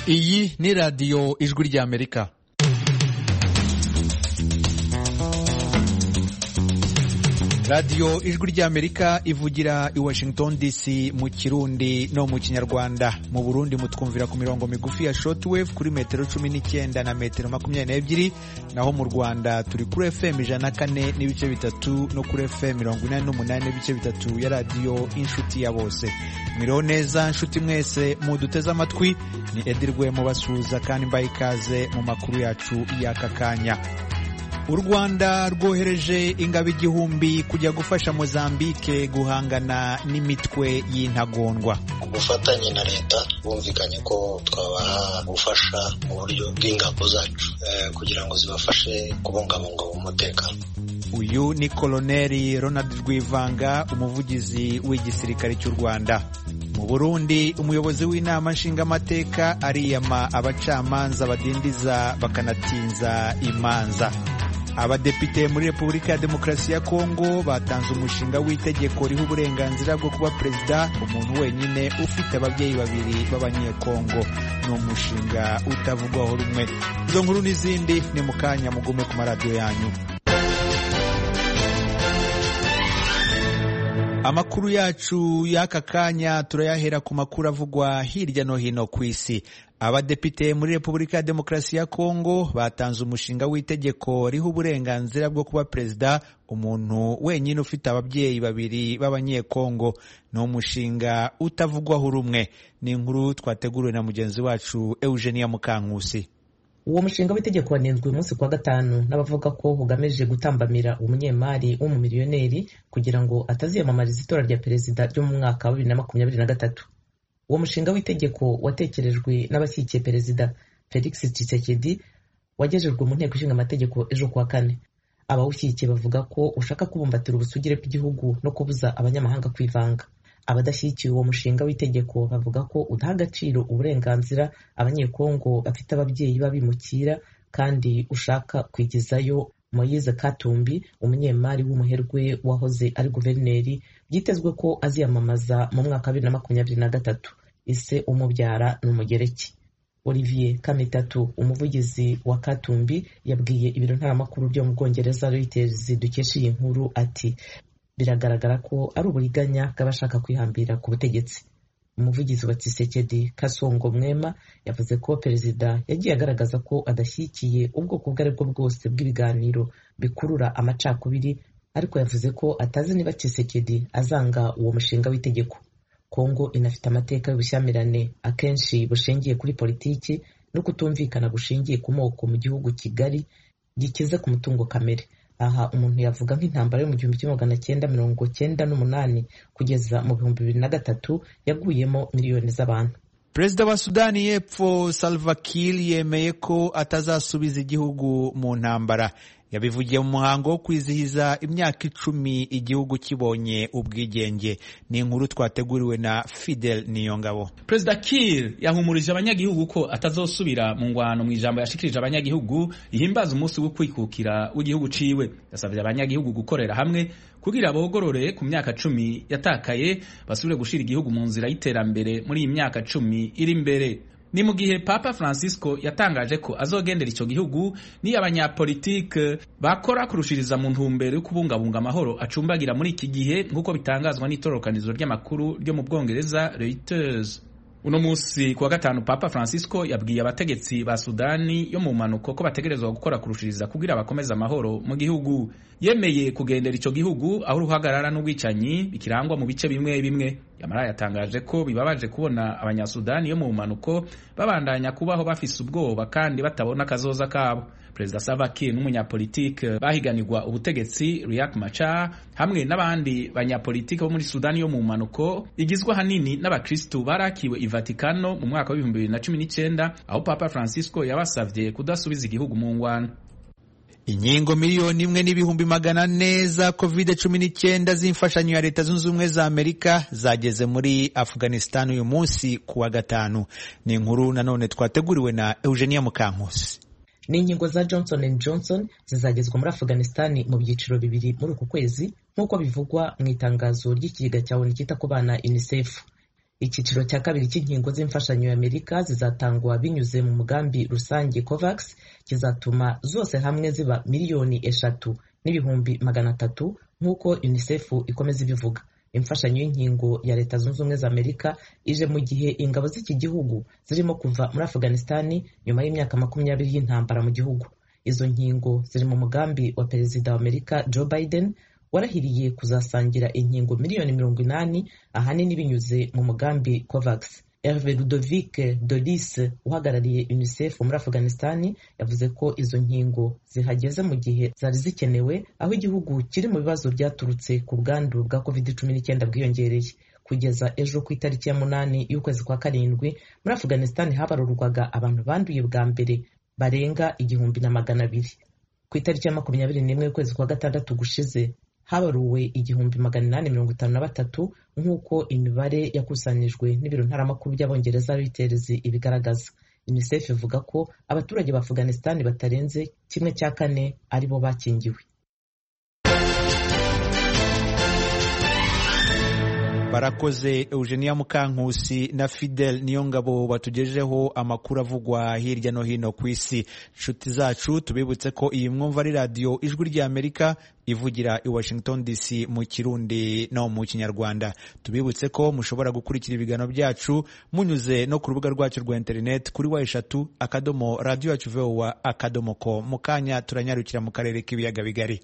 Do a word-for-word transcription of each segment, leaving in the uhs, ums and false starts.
Iyi ni radiyo ijwi ry'Amerika. radiyo ijwi ry'Amerika ivugira i Washington D C mu Kirundi no mu Kinyarwanda. Mu Burundi mutwumvira ku mirongo migufi ya shortwave kuri metero cumi n'icyenda na metero makumyabiri n'ebyiri, naho mu Rwanda turi kuri F M ijana na kane n'ibice bitatu no kuri F M mirongo inani n'umunani n'ibice bitatu ya radiyo inshuti ya bose. Mwiriho neza nshuti mwese muduteze amatwi, ni Edirwe mubasuhuza kandi mbaye ikaze mu makuru yacu y'aka kanya. U Rwanda rwohereje ingabo igihumbi kujya gufasha Mozambique guhangana n'imitwe y'intagondwa. Ubufatanye na leta bumvikanye ko twabaha gufasha mu buryo bw'ingabo zacu eh, kugira ngo zibafashe kubungabunga umutekano. Uyu ni Koloneli Ronald Rwivanga, umuvugizi w'igisirikare cy'u Rwanda. Mu Burundi, umuyobozi w'inama nshingamateka ariyama abacamanza badindiza bakanatinza imanza. Abadepite muri Repubulika ya Demokarasi ya Kongo batanze umushinga w'itegeko riha uburenganzira bwo kuba perezida umuntu wenyine ufite ababyeyi babiri b'abanyekongo. Ni umushinga utavugwaho rumwe. Izo nkuru n'izindi ni mu kanya, mugume ku maradiyo yanyu. Amakuru yacu y'aka kanya turayahera ku makuru avugwa hirya no hino ku isi. Abadepite muri Repubulika ya Demokarasi ya Kongo batanze umushinga w'itegeko riha uburenganzira bwo kuba perezida umuntu wenyine ufite ababyeyi babiri b'abanyekongo. Ni umushinga utavugwaho rumwe. Ni inkuru twateguriwe na mugenzi wacu Eugenia Mukankusi. Uwo mushinga w'itegeko wanenzwe umunsi kwa gatanu n'abavuga ko ugamije gutambamira umunyemari w'umumiliyoneri kugira ngo ataziyamamariza itora rya perezida ryo mu mwaka wa bibiri na makumyabiri na gatatu. Uwo mushinga w'itegeko watekerejwe n'abashyigikiye perezida Felix Tshisekedi wagejejwe mu nteko ishinga amategeko ejo kuwa kane. Abawushyigikiye bavuga ko ushaka kubumbatira ubusugire bw'igihugu no kubuza abanyamahanga kwivanga. Abadashyigikiye uwo mushinga w'itegeko bavuga ko udaha agaciro uburenganzira abanyekongo bafite ababyeyi babimukira kandi ushaka kwigizayo Moise Katumbi, umunyemari w'umuherwe wahoze ari guverineri, byitezwe ko aziyamamaza mu mwaka wa bibiri na makumyabiri na gatatu. Ise umubyara ni umugereki. Olivier Kamitatu, umuvugizi wa Katumbi, yabwiye ibiro ntaramakuru byo mu Bwongereza Reuters dukesha iyi nkuru ati biragaragara ko ari uburiganya bw'abashaka kwihambira ku butegetsi. Umuvugizi wa Tshisekedi, Kasongo Mwema, yavuze ko perezida yagiye agaragaza ko adashyigikiye ubwoko ubwo ari bwo bwose bw'ibiganiro bikurura amacakubiri, ariko yavuze ko atazi niba Tshisekedi azanga uwo mushinga w'itegeko. Kongo inafite amateka y'ubushyamirane akenshi bushingiye kuri politiki no kutumvikana gushingiye ku moko mu gihugu kigari gikize ku mutungo kamere. Aha umuntu yavuga nk'intambara yo mu gihumbi kimwe magana cyenda mirongo cyenda n'umunani kugeza mu bihumbi bibiri na gatatu yaguyemo miliyoni z'abantu. Perezida wa Sudani y'Epfo Salva Kiir yemeye ko atazasubiza igihugu mu ntambara. Yabivugiye mu muhango wo kwizihiza imyaka icumi igihugu kibonye ubwigenge. Ni inkuru twateguriwe na Fidel Niyongabo. Perezida Kiir yahumurije abanyagihugu ko atazosubira mu ngwano mu ijambo yashikirije abanyagihugu ihimbaza umunsi wo kwikukira w'igihugu ciwe. Yasabye abanyagihugu gukorera hamwe kugira bogorore ku myaka cumi yatakaye basubire gushira igihugu mu nzira y'iterambere muri iyi myaka cumi iri imbere. Ni mu gihe Papa Francisco yatangaje ko azogendera ico gihugu ni abanyapolitike bakora kurushiriza mu ntumbero yo kubungabunga amahoro acumbagira muri iki gihe, nk'uko bitangazwa n'itororokanizo ry'amakuru ryo mu Bwongereza Reuters. Uno musi kuwa gatanu Papa Francisco yabwiye abategetsi ba Sudani yo mu manuko ko bategerezwa gukora kurushiriza kugira bakomeza amahoro mu gihugu. Yemeye kugendera ico gihugu aho uruhagarara n'ubwicanyi bikirangwa mu bice bimwe bimwe. Yamara yatangaje ko bibabaje kubona abanyasudani yo mu manuko babandanya kubaho bafise ubwoba kandi batabona kazoza kabo. Perezida Salva Kiir n'umunyapolitike bahiganirwa ubutegetsi Riek Machar hamwe n'abandi banyapolitike bo muri Sudani yo mu manuko igizwe hanini n'abakristu barakiwe i Vatikano mu mwaka wa ibihumbi bibiri na cumi n'icyenda, aho Papa Francisco yabasavye kudasubiza igihugu mu ngwano. Inkingo miliyoni imwe n'ibihumbi magana ane za covid cumi n'icyenda z'imfashanyo ya Leta Zunze Ubumwe za Amerika zageze muri Afghanistan uyu munsi kuwa gatanu. Ni inkuru nanone twateguriwe na Eugenia Mukankusi. Ni inkingo za Johnson and Johnson zizagezwa muri Afghanistan mu byiciro bibiri muri uku kwezi, nk'uko bivugwa mu itangazo ry'ikigega cya O N U cyita ku bana UNICEF. Icyiciro cya kabiri cy'inkingo z'imfashanyo y'Amerika zizatangwa binyuze mu mugambi rusange COVAX, kizatuma zose hamwe ziba miliyoni eshatu n'ibihumbi magana atatu nk'uko UNICEF ikomeza ibivuga. Imfashanyo y'inkingo ya Leta Zunze Ubumwe za Amerika ije mu gihe ingabo z'iki gihugu zirimo kuva muri Afghanistan nyuma y'imyaka makumyabiri y'intambara mu gihugu. Izo nkingo ziri mu mugambi wa Perezida wa Amerika Joe Biden warahiriye kuzasangira inkingo miliyoni mirongo inani ahanini binyuze mu mugambi COVAX. Hervé Ludovic Dolis uhagarariye UNICEF muri Afghanistan yavuze ko izo nkingo zihageze mu gihe zari zikenewe, aho igihugu kiri mu bibazo byaturutse ku bwandu bwa covid cumi n'icyenda bwiyongereye. Kugeza ejo ku itariki ya munani y'ukwezi kwa karindwi muri Afghanistan habarurwaga abantu banduye bwa mbere barenga igihumbi na magana abiri. Ku itariki ya makumyabiri n'imwe y'ukwezi kwa gatandatu gushize habaruwe igihumbi magana inani mirongo itanu na batatu nk'uko imibare yakusanyijwe n'ibiro ntaramakuru by'Abongereza Reuters ibigaragaza. UNICEF ivuga ko abaturage ba Afghanistan batarenze kimwe cya kane aribo bakingiwe. Barakoze Eugenia Mukankusi na Fidel Niyongabo batugejeho amakuru avugwa hirya no hino ku isi. Nshuti zacu tubibutse ko iyi mwumva ari radio Ijwi rya Amerika ivugira i Washington D C mu Kirundi no mu Kinyarwanda. Tubibutse ko mushobora gukurikira ibiganiro byacu munyuze no ku rubuga rwacu rwa internet kuri wa eshatu akadomo radio yacu V O A akadomo com. Mukanya turanyarukira mu karere k'ibiyaga bigari.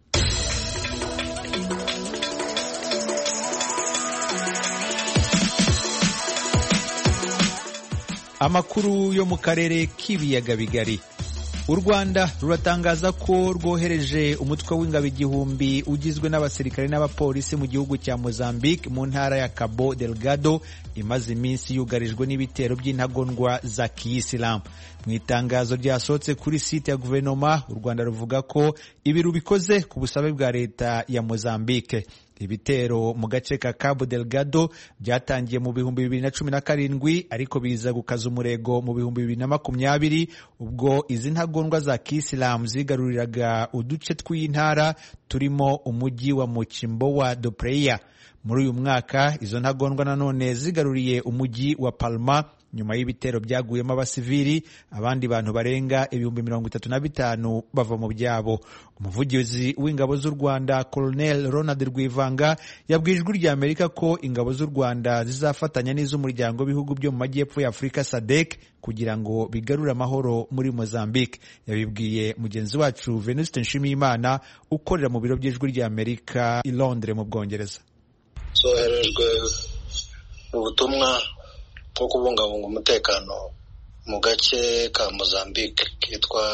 Amakuru yo mu karere k'ibiyaga bigari. U Rwanda ruratangaza ko rwohereje umutwe w'ingabo igihumbi ugizwe n'abasirikare n'abapolisi mu gihugu cya Mozambique mu ntara ya Cabo Delgado imaze iminsi yugarijwe n'ibitero by'intagondwa za Kiyisilamu. Mu itangazo ryasohotse kuri site ya guverinoma, u Rwanda ruvuga ko ibi rubikoze ku busabe bwa leta ya Mozambique. Ibitero mu gace ka Cabo Delgado byatangiye mu bihumbi bibiri na cumi na karindwi ariko biza gukaza umurego mu bihumbi bibiri na makumyabiri ubwo izi ntagondwa za Kiyisilamu zigaruriraga uduce tw'intara turimo umujyi wa Muchimbo wa Dopreya. Muri uyu mwaka izo ntagondwa nanone zigaruriye umujyi wa Palma nyuma y'ibitero byaguyemo abasivili, abandi bantu barenga ibihumbi mirongo itatu na bitanu bava mu byabo. Umuvugizi w'ingabo z'u Rwanda Colonel Ronald Rwivanga yabwiye Ijwi rya Amerika ko ingabo z'u Rwanda zizafatanya n'iz'umuryango w'ibihugu byo mu majyepfo ya Afurika S A D C kugira ngo bigarure amahoro muri Mozambique. Yabibwiye mugenzi wacu Venuste Nshimiyimana ukorera mu biro by'Ijwi rya Amerika i Londres mu Bwongereza. Soherejwe ubutumwa bwo kubungabunga umutekano mu gace ka Mozambique kitwa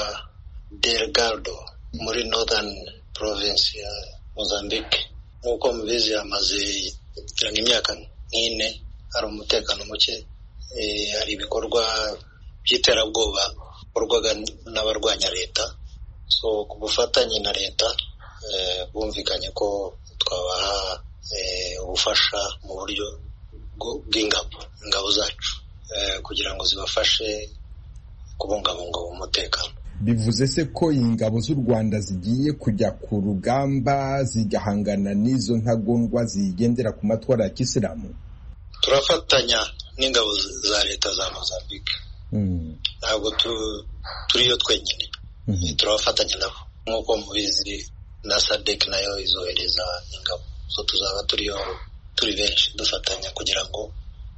Delgado muri Northern Province ya Mozambique. Nk'uko mubizi amaze imyaka nk'ine hari umutekano muke, e, hari ibikorwa by'iterabwoba bikorwaga n'abarwanya leta. So ku bufatanye na leta e, bumvikanye ko twabaha e, ubufasha mu buryo bw'ingabo ingabo zacu eh, kugira ngo zibafashe kubungabunga umutekano. Bivuze se ko ingabo z'u Rwanda zigiye kujya ku rugamba zigahangana n'izo ntagondwa zigendera ku matwara ya Kisilamu? Turafatanya n'ingabo za leta za Mozambique. Mm. Ntabwo tu, turiyo twenyine. Mm-hmm. Turafatanya nabo. Nk'uko mubizi na S A D C nayo izohereza ingabo. So tuzaba turiyo turi benshi dufatanya kugira ngo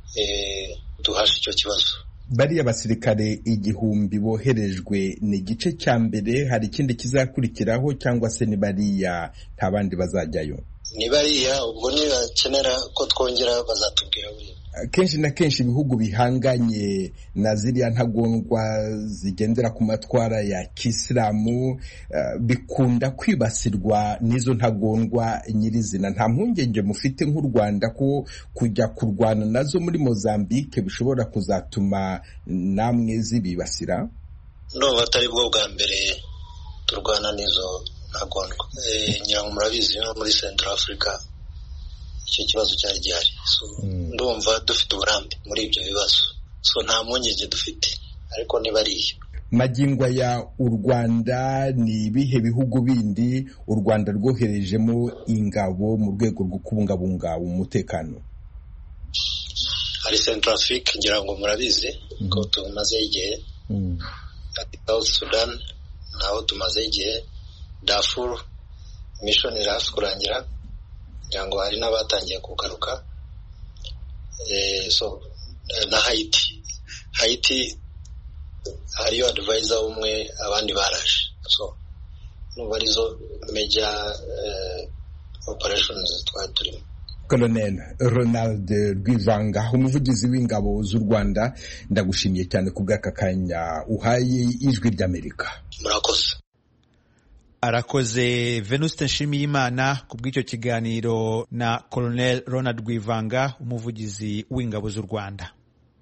eh duhashe icyo kibazo. Bariya basirikare igihumbi boherejwe ni igice cya mbere, hari ikindi kizakurikiraho cyangwa se ni bariya nta bandi bazajyayo? Ni bariya, ubwo ni bakenera ko twongera bazatubwira buri. Kenshi na kenshi ibihugu bihanganye na ziriya ntagondwa zigendera ku matwara ya Kisilamu uh, bikunda kwibasirwa n'izo ntagondwa nyirizina. Nta mpungenge mufite nk'u Rwanda ko kujya kurwana nazo muri Mozambique bishobora kuzatuma namwe zibibasira? Ndumva atari bwo bwa mbere turwana n'izo ntagondwa. Eh, nyirango murabizi no muri Central Africa icyo kibazo cyari gihari. So mm. ndumva dufite uburambe muri ibyo bibazo. So nta mpungenge dufite, ariko ni bariya. Magingo ya u Rwanda ni ibihe bihugu bindi u Rwanda rwoherejemo ingabo mu rwego rwo kubungabunga umutekano? hari Centrafrique ngira ngo murabizi ko tumaze igihe, South Sudan naho tumaze igihe, Darfur mission irafi kurangira ngira ngo hari n'abatangiye kugaruka, eh so na Haiti Haiti hariyo advisor umwe abandi baraje, so nubarizo major uh, operations twaturimo. Colonel Ronald Rwivanga, umuvugizi w'ingabo z'u Rwanda, ndagushimiye cyane ku bw'aka kanya uhaye Ijwi ry'Amerika. Murakoze. Arakoze Venuste Nshimiyimana ku bw'icyo kiganiro na Colonel Ronald Rwivanga, umuvugizi w'ingabo z'u Rwanda.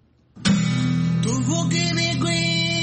Tuvuge ibigwi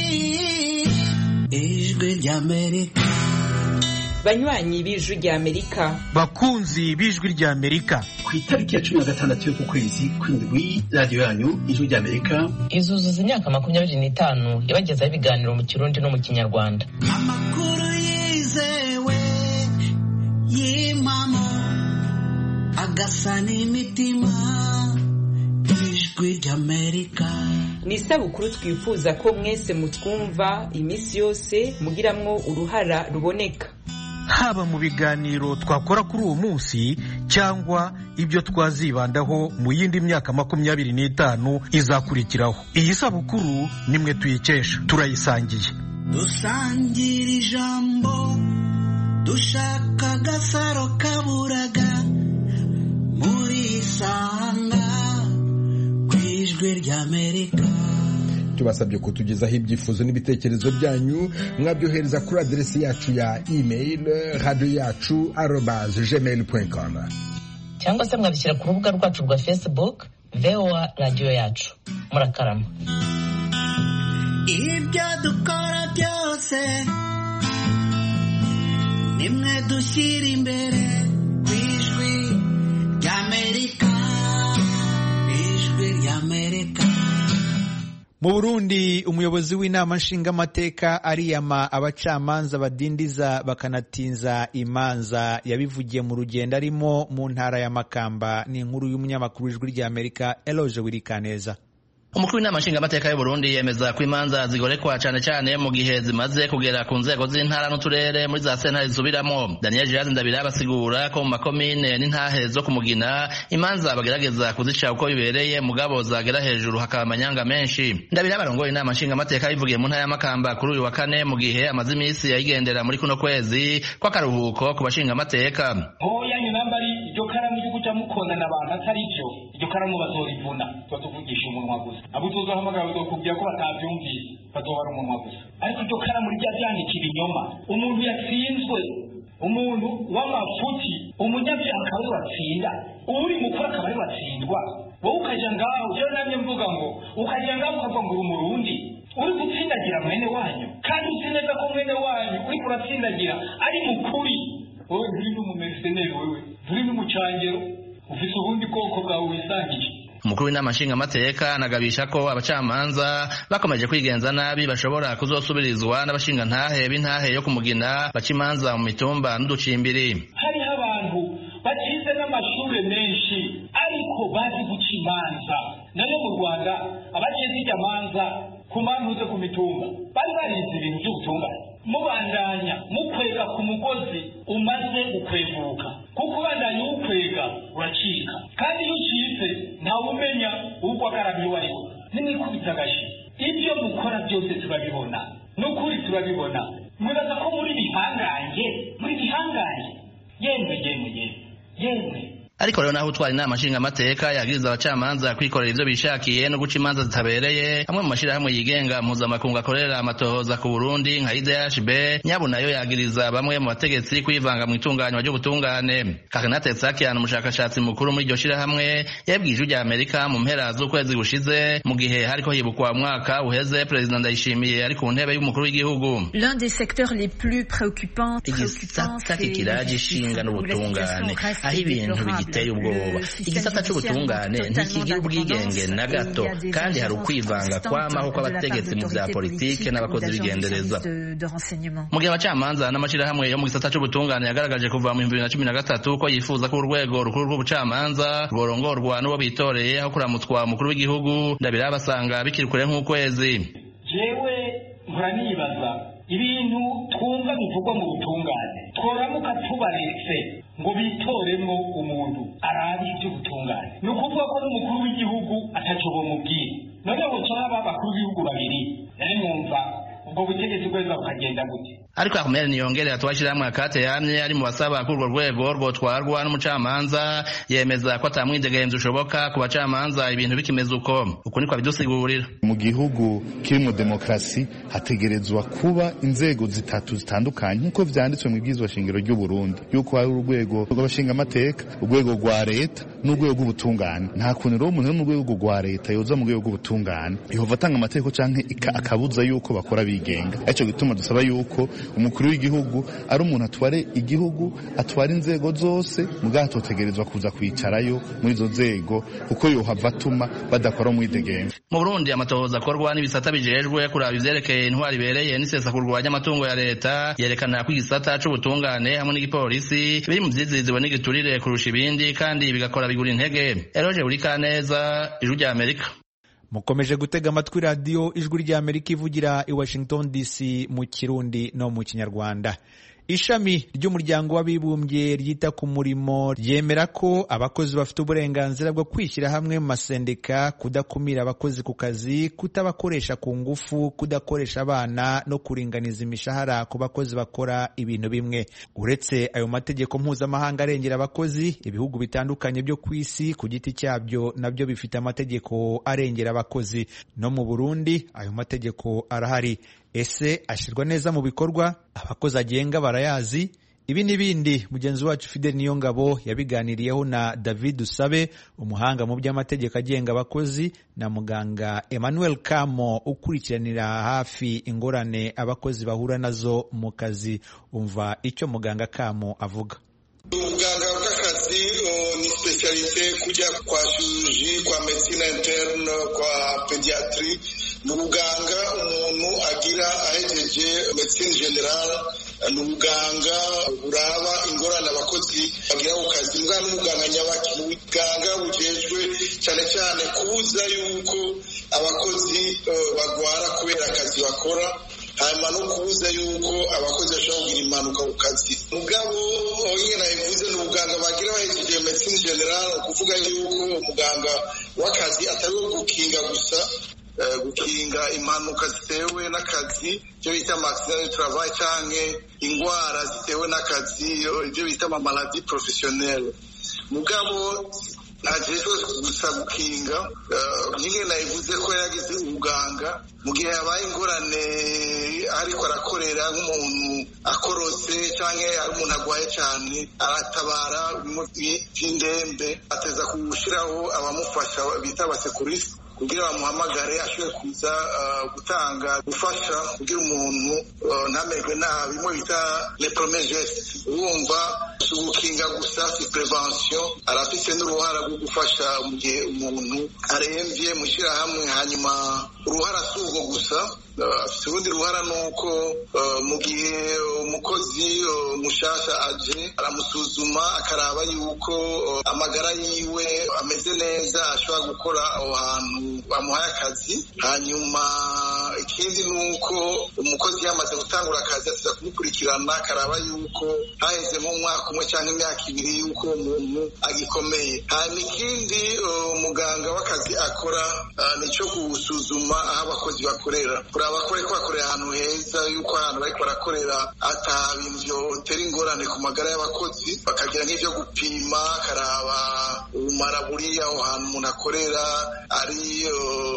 Ijwi ry'Amerika. Banywanyi b'Ijwi ry'Amerika, bakunzi b'Ijwi ry'Amerika, ku itariki ya cumi na gatandatu y'uku kwezi kw'indwi radiyo yanyu Ijwi ry'Amerika izuzuza imyaka makumyabiri n'itanu yabagezaho ibiganiro mu Kirundi no mu Kinyarwanda. Amakuru yizewe y'imamo agasa n'imitima. Ijwi ry'Amerika ni isabukuru twifuza ko mwese mutwumva iminsi yose mugiramwo uruhara ruboneka, haba mu biganiro twakora kuri uwo munsi cyangwa ibyo twazibandaho mu yindi myaka makumyabiri n'itanu izakurikiraho. Iyi sabukuru nimwe tuyikesha, turayisangiye. Dusangira ijambo, dushaka agasaro kaburaga, muri Isanga ku Ijwi ry'Amerika. Tubasabye kutugezaho ibyifuzo n'ibitekerezo byanyu, mwabyohereza kuri aderesi yacu ya email radio yacu arobase gmail point com, cyangwa se mwabishyira ku rubuga rwacu rwa Facebook V O A radio yacu. Murakarama. Ibyo dukora byose nimwe dushyira imbere ku Ijwi ry'Amerika. Ijwi ry'Amerika. Mu Burundi, umuyobozi w'inama nshingamateka ariyama abacamanza badindiza bakanatinza imanza. Yabivugiye mu rugendo arimo mu ntara ya Makamba. Ni inkuru y'umunyamakuru w'Ijwi ry'Amerika Eloge Wirikaneza. Umukuru w'inama nshingamateka y'u Burundi yemeza ko imanza zigorekwa cyane cyane mu gihe zimaze kugera ku nzego z'intara n'uturere muri za sentare zisubiramo. Daniel Girazi Ndabira basigura ko mu makomine n'intahe zo kumugina imanza bagerageza kuzica uko bibereye, mugabo zagera hejuru hakaba amanyanga menshi. Ndabira barongoye inama nshingamateka bivugiye mu ntara ya Makamba kuri uyu wa kane mu gihe amaze iminsi yayigendera muri kuno kwezi kw'akaruhuko ku bashingamateka. Oya nyinambari iryo karamu ryo kuja mukondana abantu atari byo, iryo karamu bazorivuna, tuvugisha umunwa gusa. Abo tuzohamagara bazokubwira ko batavyumvise, bazobara umunwa gusa. Ariko iryo karamu rya vyandikira inyoma. Umuntu yatsinzwe, umuntu w'amafuti, umunyabyaha akaba watsinda, uri mukuru akaba ari watsindwa. Wowe ukaja ngaho, je namye mvuga ngo ukaja ngaho ukavuga ngo umurundi uri gutsindagira mwene wanyu, kandi uzineza ko mwene wanyu uri kuratsindagira ari mukuri. Wowe nturi n'umumerceneri, wewe nturi n'umucangero, ufise ubundi bwoko bwawe wisangije. Umukuru w'inama nshingamateka anagabisha ko abacamanza bakomeje kwigenza nabi bashobora kuzosubirizwa n'abashingantahe b'intahe yo kumugina baca imanza mu mitumba n'uducimbiri. Hariho abantu bacize n'amashure menshi ariko bazi guca imanza. Nayo mu Rwanda abacize irya manza ku mantuze ku mitumba bari barize ibintu by'ubutungane. Mubandanya mukwega ku mugozi umaze ukweguka, kuko bandanya ukwega uracika, kandi iyo ucitse ntawe umenya uko akarabye wariho. Nimwikubita agashi, ibyo mukora byose turabibona, n'ukuri turabibona. Mwibaza ko muri bihangange, muri bihangange yemwe yemwe yemwe yemwe. Ariko rero naho utwara inama nshingamateka yagiriza abacamanza kwikorera ivyo bishakiye no guca imanza zitabereye, amwe mu mashirahamwe yigenga mpuzamakungu akorera amatohoza ku Burundi nka I D H B nyabo nayo yagiriza bamwe mu bategetsi kwivanga mu itunganywa ry'ubutungane. Karenate Tsakian, umushakashatsi mukuru muri iryo shirahamwe, yabwiye Ijwi ry'Amerika mu mpera z'ukwezi gushize mu gihe hariko hibukwa umwaka uheze President Ndayishimiye ari ku ntebe y'umukuru w'igihugu. L'un des secteurs les plus préoccupants igisata kikiraje ishinga n'ubutungane, aho ibintu biteye ubwoba. Igisata c'ubutungane ntikigira ubwigenge na gato, kandi hari ukwivanga kwamaho kw'abategetsi mu vya politike n'abakozi b'igendereza. Mu gihe abacamanza n'amashirahamwe yo mu gisata c'ubutungane yagaragaje kuva mu bibiri na cumi na gatatu ko yifuza ko urwego rukuru rw'ubucamanza rworongorwa n'uwo bitoreye aho kuramutswa umukuru w'igihugu, Ndabira basanga bikiri kure nk'ukwezi. Jewe nkora nibaza ibintu twumva bivugwa mu butungane tworamuka tubaretse ngo bitoremwo umuntu arabi iby'ubutungane, ni ukuvuga ko n'umukuru w'igihugu ataco bomubwira. Noneho caba abakuru b'ibihugu babiri mwumva ubwo butegetsi bweza bukagenda gute? Ariko Ahmed Niyongere atwashyiramwe akate yamye ari mu basaba ko urwo rwego rwotwarwa n'umucamanza, yemeza ko atamwidegemvya ushoboka ku bacamanza ibintu bikimeze uko. Uko niko abidusigurira. Mu gihugu kirimo demokrasi hategerezwa kuba inzego zitatu zitandukanye nk'uko vyanditswe mu bwizwa shingiro ry'u Burundi, yuko hari urwego rw'abashinga amateka, urwego rwa leta n'urwego rw'ubutungane. Nta kuntu rero umuntu wo mu rwego rwa leta yoza mu rwego rw'ubutungane Yehova atanga amategeko canke akabuza yuko bakora bigenga. Ico gituma dusaba yuko umukuru w'igihugu ari umuntu atware igihugu, atwara inzego zose, mugaha totegerezwa kuza kwicarayo muri izo nzego kuko yohava atuma badakora umwidegemvya. Mu Burundi amatohoza akorwa n'ibisata bijejwe kuraba ivyerekeye intwari ibereye n'isesakurwa ry'amatungo ya leta yerekana ko igisata c'ubutungane hamwe n'igipolisi biri mu vyiziziwe n'igiturire kurusha ibindi, kandi bigakora bigura intege. Eroje Urikaneza, Ijwi rya Amerika. Mukomeje gutega amatwi radio Ijwi rya Amerika ivugira i Washington D C mu Kirundi no mu Kinyarwanda. Ishami ry'umuryango w'abibumbye ryita ku murimo ryemera ko abakozi bafite uburenganzira bwo kwishyira hamwe mu masendika, kudakumira abakozi ku kazi, kutabakoresha ku ngufu, kudakoresha abana no kuringaniza imishahara ku bakozi bakora ibintu bimwe. Uretse ayo mategeko mpuzamahanga arengera abakozi, ibihugu bitandukanye byo ku isi ku giti cyabyo nabyo bifite amategeko arengera abakozi. No mu Burundi ayo mategeko arahari. Ese ashirwa neza mu bikorwa? Abakozi agenga barayazi? Ibi n'ibindi mugenzi wacu Fidel Niyongabo yabiganiriyeho na David Usabe, umuhanga mu by'amategeko agenga abakozi, na muganga Emmanuel Kamo ukurikiranira hafi ingorane abakozi bahura nazo mu kazi. Umva icyo muganga Kamo avuga. Ubuganga bw'akazi ni specialite kujya kwa chirurgie, kwa medicine interne, kwa pediatrie. Ni ubuganga umuntu agira ahejeje medicine generale, ni ubuganga buraba ingorane abakozi bagira ku kazi. Mbwa n'umuganga nyabaki, ubuganga bujejwe cyane cyane kubuza yuko abakozi bagwara kubera akazi bakora, hanyuma no kubuza yuko abakozi bashobora kugira impanuka ku kazi. Mugabo nyine nabivuze ni ubuganga bagira bahejeje medicine generale, ukuvuga yuko umuganga w'akazi atari wo gukinga gusa, gukinga impanuka zitewe n'akazi, ibyo bita accident du travail, canke ingwara zitewe n'akazi, ibyo bita ama maladie professionnelle. Mugabo ntajejwe gusa gukinga, nyine nabivuze ko yagize ubuganga mu gihe habaye ingorane ariko arakorera nk'umuntu akorotse canke ari umuntu agwaye cyane, aratabara by'indembe, ateza kushiraho abamufasha bita abasekuriste kugira bamuhamagare ashobore kuza gutanga gufasha kugira umuntu ntamerwe nabi, mo bita les premiers gestes. Urumva gukinga gusa si prevention, arafise n'uruhara rwo gufasha mu gihe umuntu aremvye mu shyirahamwe. Hanyuma uruhara si urwo gusa, afite urundi ruhara nuko mu gihe umukozi mushasha aje aramusuzuma akaraba yuko amagara yiwe ameze neza, ashobora gukora aho hantu bamuhaye akazi. Hanyuma ikindi nuko umukozi yamaze gutangura akazi atiza kumukurikirana akaraba yuko haheze mu mwaka umwe cyangwa imyaka ibiri yuko umuntu agikomeye. hanyuma ikindi umuganga w'akazi akora nico gusuzuma aho abakozi bakorera, kuraba ko bariko bakorera ahantu heza, yuko ahantu bariko barakorera ata bintu vyotera ingorane ku magara y'abakozi, bakagira nk'ivyo gupima, akaraba ubumara buri aho hantu umuntu akorera, ari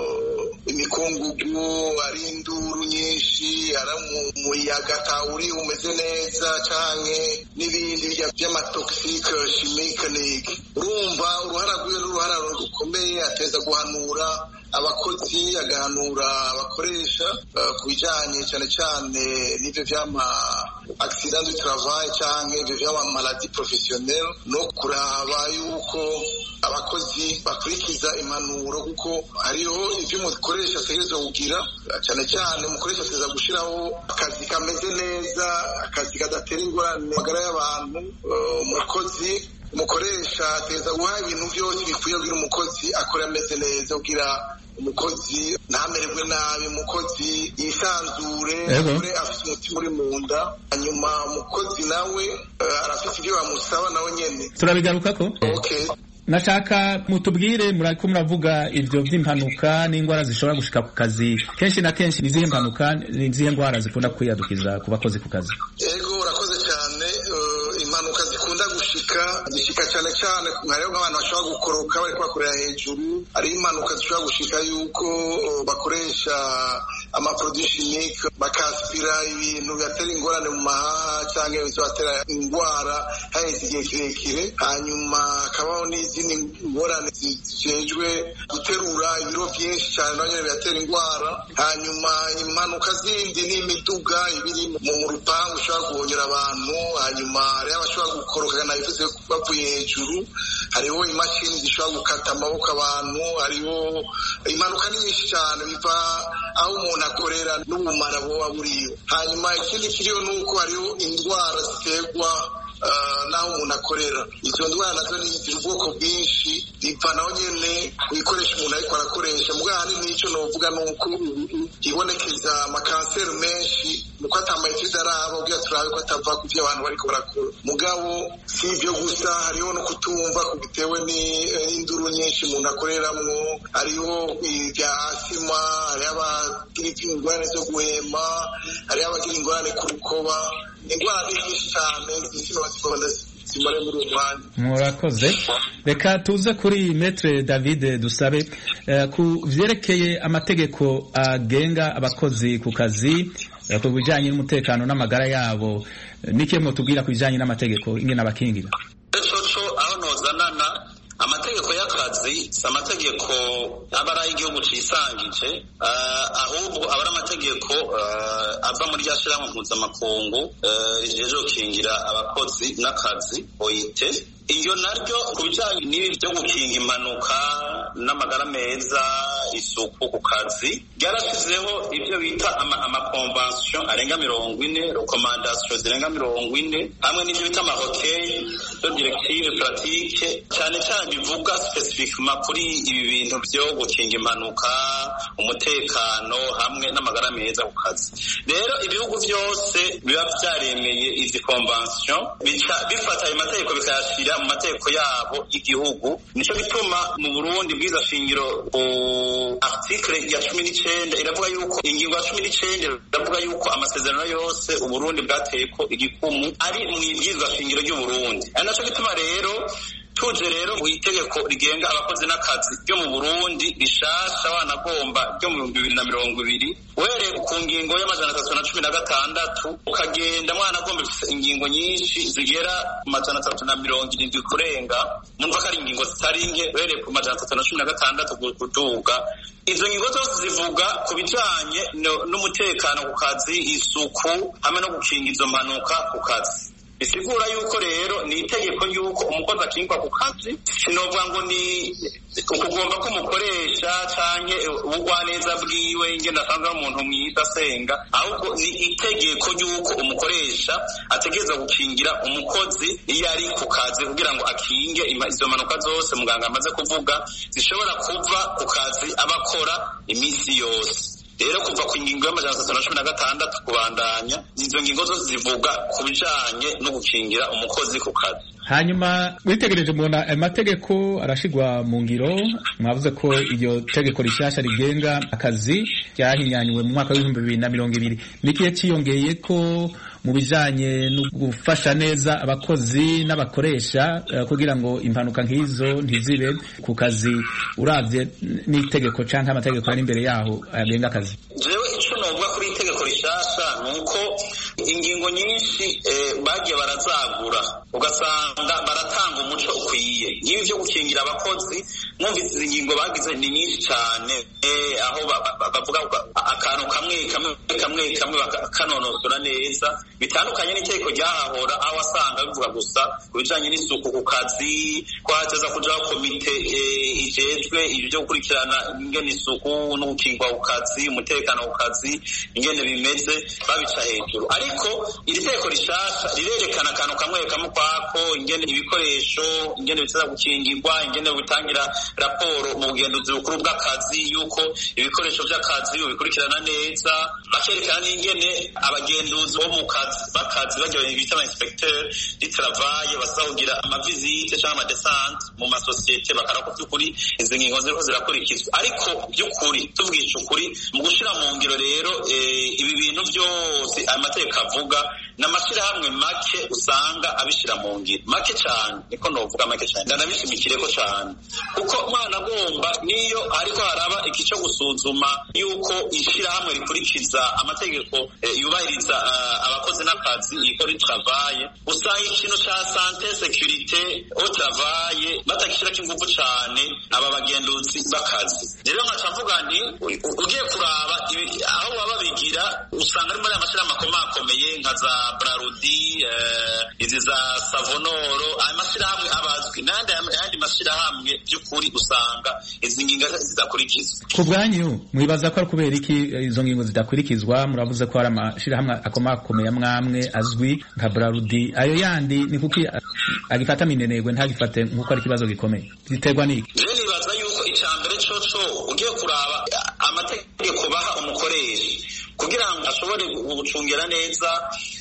imikungugu, ari induru nyinshi, ari umuyaga atawuri umeze neza, canke n'ibindi vy'amatoxique chimique. Urumva uruhara rwiwe n'uruhara rukomeye, ateza guhanura abakozi, agahanura abakoresha ku bijanye cyane cyane n'ivyo vyama accident du travail canke ivyo vy'ama maladie professionnelle no kuraba yuko abakozi bakurikiza impanuro kuko hariho ivyo umukoresha ategerezwa kugira cyane cyane umukoresha ategerezwa gushiraho akazi kameze neza, akazi kadatera ingorane magara y'abantu. Umukozi umukoresha ategerezwa guha ibintu byose bikwiye kugira umukozi akora ameze neza, kugira umukozi ntamererwe nabi, umukozi yisanzure, akore afite umutima uri mu nda. Hanyuma umukozi nawe uh, arafite ibyo bamusaba nawe nyene turabigarukako. Okay, nashaka mutubwire murako muravuga ivyo vy'impanuka n'ingwara zishobora gushika ku kazi, kenshi na kenshi nizihe mpanuka nizihe ngwara zikunda kwiyadukiza ku bakozi ku kazi? Ego urakoze cyane. uh, impanuka zikunda gushika zishika cyane cyane hariho nk'abantu bashobora gukoroka bariko bakorera hejuru. Hari impanuka zishobora gushika yuko uh, bakoresha amaproduits chimiques bakaspira ibintu byatera ingorane mu mahaha cyangwa bizobatera ingwara haheze igihe kirekire. Hanyuma hakabaho n'izindi ngorane zijejwe guterura ibiro byinshi cyane nabyo biratera ingwara. Hanyuma impanuka zindi n'imiduga ibiri mu rupangu ushobora guhonyera abantu. Hanyuma hariho abashobora gukoroka nabivuze bavuye hejuru. Hariho imashini zishobora gukata amaboko abantu. Hariho impanuka nyinshi cyane biva aho umuntu akorera n'ubumara buba buriyo. Hanyuma ikindi kiriho nuko hariho indwara ziterwa Uh, naho umuntu akorera. Izo ndwara nazo ni ubwoko bwinshi biva naho nyene kubikoresha umuntu ariko arakoresha. Mugani nico novuga nuko ibonekeza amakanseri menshi nuko atamayitida araba ubwo turabe ko atava ku byo abantu bariko barakora. Mugabo si ibyo gusa, hariho no kutumva kubitewe n'induru nyinshi umuntu akoreramwo. Hariho ibya asima, hariho abagira ingorane zo guhema, hariho abagira ingorane ku rukoba. Ingwara nyinshi cyane zishobora zikora zimare muri uwo mwanya. Murakoze. Reka tuze kuri Maître David Dusabe uh, ku vyerekeye amategeko agenga uh, abakozi ku kazi uh, ku bijanye n'umutekano n'amagara yabo. Niki mo tubwira ku bijanye n'amategeko ingene abakingira? Ecoco aho nozanana amategeko y'akazi si amategeko abara y'igihugu cisangije, uh, ahubwo abara amategeko uh, ava muri rya shirahamwe mpuzamakungu rijeje gukingira abakozi n'akazi O I T. Iyo naryo ku bijanye n'ibi byo gukinga impanuka n'amagara meza, isuku ku kazi, ryarashizeho ibyo bita amakonvention ama arenga mirongo ine, recommandation zirenga mirongo ine, hamwe n'ibyo bita amahokeye de directive pratique, cyane cyane bivuga specifiquement kuri ibi bintu byo gukinga impanuka, umutekano hamwe n'amagara meza ku kazi. Rero ibihugu byose biba byaremeye izi convention bifata ayo mategeko bikayashira mu mategeko yabo y'igihugu. Nico bituma mu Burundi bwiza shingiro ku article ya cumi n'icenda iravuga yuko ingingo ya cumi n'icenda iravuga yuko amasezerano yose Uburundi bwateyeko igikumu ari mu ibwirizwa shingiro ry'u Burundi. Ari naco bituma rero tuje rero mu itegeko rigenga abakozi n'akazi ryo mu Burundi rishasha wanagomba ryo mu bibiri na mirongo ibiri, uhereye ku ngingo y'amajana atatu na cumi na gatandatu ukagenda mwanagomba ingingo nyinshi zigera ku majana atatu na mirongo irindwi kurenga. Numva ko ari ingingo zitari nke, uhereye ku majana atatu na cumi na gatandatu kuduga. Izo ngingo zose zivuga ku bijanye n'umutekano ku kazi, isuku hamwe no gukinga izo mpanuka ku kazi. Bisigura yuko rero ni itegeko yuko umukozi akingwa ku kazi, sinovuga ngo ni ukugomba ko umukoresha canke ubugwaneza bwiwe ingenda asanzwe umuntu mwiza asenga, ahubwo ni itegeko yuko umukoresha ategereza gukingira umukozi iyo ari ku kazi kugira ngo akinge izo mpanuka zose muganga amaze kuvuga zishobora kuva ku kazi abakora iminsi yose. Rero kuva ku ngingo y'amajana atatu na cumi na gatandatu kubandanya, izo ngingo zose zivuga ku bijanye no gukingira umukozi ku kazi. Hanyuma witegereje mubona amategeko arashigwa mu ngiro. Mwavuze ko iryo tegeko rishasha rigenga akazi ryahinyanywe mu mwaka w'ibihumbi bibiri na mirongo ibiri. Nikiye ciyongeye ko mu bijanye no gufasha neza abakozi n'abakoresha uh, kugira ngo impanuka nk'izo ntizibe ku kazi, uravye n'itegeko canke amategeko ari imbere yaho agenga akazi? Jewe ico novuga kuri itegeko rishasha nuko ingingo ingingo nyinshi bagiye barazagura ugasanga baratanga umuco ukwiye nk'ibi byo gukingira abakozi mwumvise izi ngingo bagize ni nyinshi cyane aho bavuga akantu kamwe kamwe kamwe kamwe bakanonosora neza bitandukanye n'itegeko ryahahora aho wasanga bivuga gusa ku bijanye n'isuku ku kazi kwateza kujaho komite ijejwe ibyo gukurikirana ingene isuku no gukingwa ku kazi umutekano ku kazi ingene bimeze babica hejuru ariko iri tegeko rishasha rirerekana akantu kamwe kamwe kwako ingene ibikoresho ingene biteza gukingirwa ingene bitangira raporo mu bugenduzi bukuru bw'akazi yuko ibikoresho by'akazi bikurikirana neza bakerekana n'ingene abagenduzi bo mu kazi bakazi bajya bita ama inspecteur du travail basahugira amavizite cyangwa amadesante mu masosiyete bakarako by'ukuri izi ngingo ziriko zirakurikizwa ariko by'ukuri tuvugisha ukuri mu gushira mu ngiro rero ibi bintu byose amategeko avuga n'amashirahamwe make usanga abishira mu ngiro make cyane niko novuga make cyane ndanabishimikireko cyane kuko umwana agomba niyo ariko haraba ikico gusuzuma yuko ishirahamwe rikurikiza amategeko yubahiriza abakozi n'akazi ikora travail usanga ikintu ca santé sécurité au travail batakishirako ingufu cyane aba bagenduzi bakazi rero nkacavuga nti ugiye kuraba aho baba bigira usanga ari muri amashirahamwe akomakomeye nka za Brarudi izi za Savonoro amashirahamwe abazwi n'andi ayandi mashirahamwe by'ukuri usanga izi ngingo zidakurikizwa ku bwanyu mwibaza ko ari kubera iki izo ngingo zidakurikizwa muravuze ko ari amashirahamwe akomakomeye amwamwe azwi nka Brarudi ayo yandi ni kuki agifata minenegwe ntagifate nkuko ari kibazo gikomeye ziterwa niki je nibaza yuko icambere coco ugiye kuraba amategeko baha umukoresha kugira ngo ashobore gucungera neza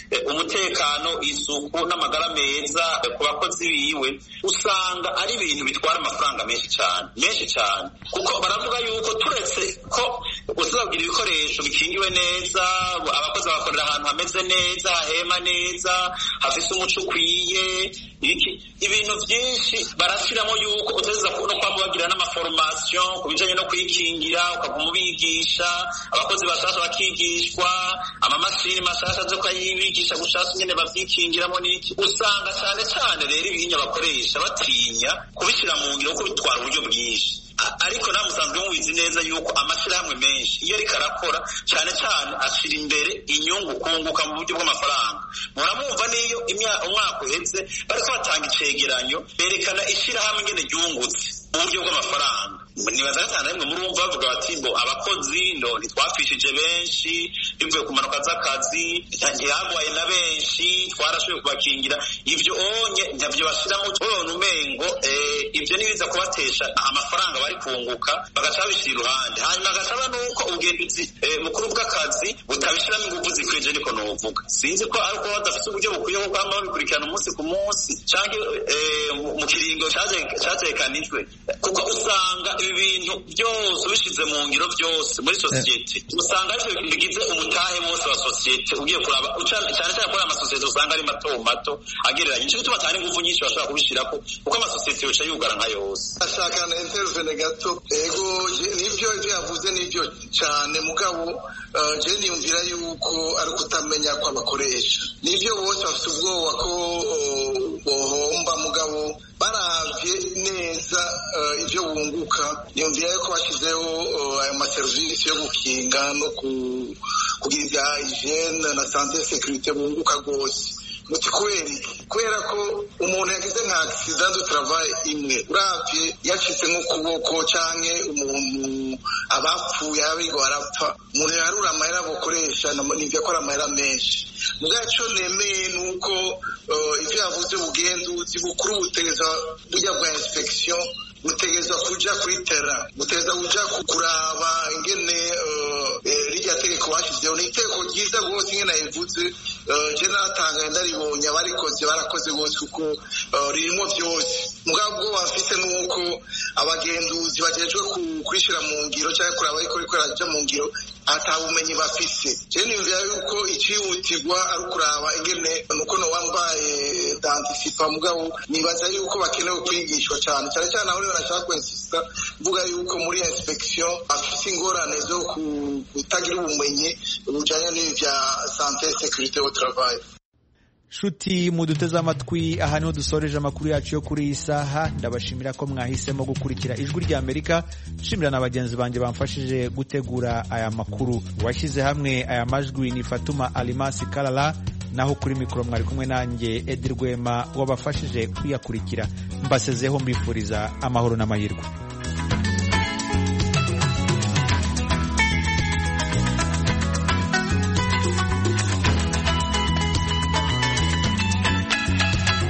umutekano isuku n'amagara meza ku bakozi biwe usanga ari ibintu bitwara amafaranga menshi cyane menshi cyane kuko baravuga yuko turetse ko uzagira ibikoresho bikingiwe neza abakozi bakorera ahantu hameze neza hahema neza hafise umuco ukwiye ibintu byinshi barashiramo yuko uteza no kwamba bagira n'amaformation ku bijanye no kwikingira ukaguma ubigisha abakozi bashasha bakigishwa amamashini mashasha zo kwayibigisha gushasha nyene bavyikingiramo niki usanga cyane cyane rero ibihinya bakoresha batinya kubishira mu ngiro ko bitwara uburyo bwinshi ariko namusanzwe mubizi neza yuko amashirahamwe menshi iyo ariko arakora cyane cyane ashira imbere inyungu kunguka mu buryo bw'amafaranga muramumva niyo umwaka uheze bariko batanga icegeranyo berekana ishirahamwe ingene ryungutse mu buryo bw'amafaranga nibaza gatanu rimwe murumva bavuga bati ngo abakozi ndo ntitwafishije benshi bivuye ku manuka z'akazi ntihagwaye na benshi twarashoboye kubakingira ivyo onye ntabyo bashiramo ubona umengo ivyo nibiza kubatesha amafaranga bari kunguka bagaca babishira iruhande hanyuma agasaba nuko ubugenduzi bukuru bw'akazi butabishiramo ingufu zikwiye niko novuga sinzi ko ariko badafite uburyo bukwiye bwo kwama babikurikirana umunsi ku munsi canke mu kiringo catekanijwe kuko usanga ibintu byose ubishize mu ngiro byose muri sosiyete usanga ariko bigize umutahe wose wa sosiyete ugiye kuraba cyane cyane kuri amasosiyete usanga ari mato mato agereranye nicyo gituma atari ingufu nyinshi bashobora kubishirako kuko amasosiyete yoca yugara nka yose ashaka na intervene gato ego nivyo ivyo yavuze nivyo cyane mugabo je niyumvira yuko ari kutamenya ko abakoresha nivyo bose bafite ubwoba ko bohomba mugabo baravye neza ivyo bunguka niyumvira yuko bashyizeho ayo maserivisi yo gukinga no kugira ibya hygiene na santé sécurité bunguka rwose muti kubera kubera ko umuntu yagize nka accident de travail imwe uravye yacitse nk'ukuboko canke umuntu abapfuye abigo barapfa umuntu yarura amahera bokoresha nivyo akora amahera menshi mugaco nemeye nuko ivyo yavuze ubugenduzi bukuru butegeza burya bwa inspection butegeza kuja kuri terrain butegeza kuja kuraba ingene rirya tegeko bashizeho ni itegeko ryiza rwose ingene yavuze je natangaye ndaribonye abarikoze barakoze rwose kuko ririmo byose mugabo bwo bafite nuko abagenduzi bagejwe kurishira mu ngiro cyangwa kuraba ariko riko raja mu ngiro atabumenyi bafise je nimvira yuko icihutirwa ari kuraba ingene nuko no wambaye d'anticipa mugabo nibaza yuko bakenewe kwigishwa cyane cyane cyane aho barashaka kwensista mvuga yuko muri inspection afite ingorane zo kutagira ubumenyi bujanye n'ivya santé sécurité au travail. Shuti muduteze amatwi, aha niho dusoreje amakuru yacu yo kuri iyi saha. Ndabashimira ko mwahisemo gukurikira Ijwi rya Amerika. Shimira na bagenzi banjye bamfashije gutegura aya makuru. Washyize hamwe aya majwi ni Fatuma Alimasi Kalala, naho kuri mikoro mwari kumwe nanjye Edi Rwema wabafashije kuyakurikira. Mbasezeho mbifuriza amahoro n'amahirwe.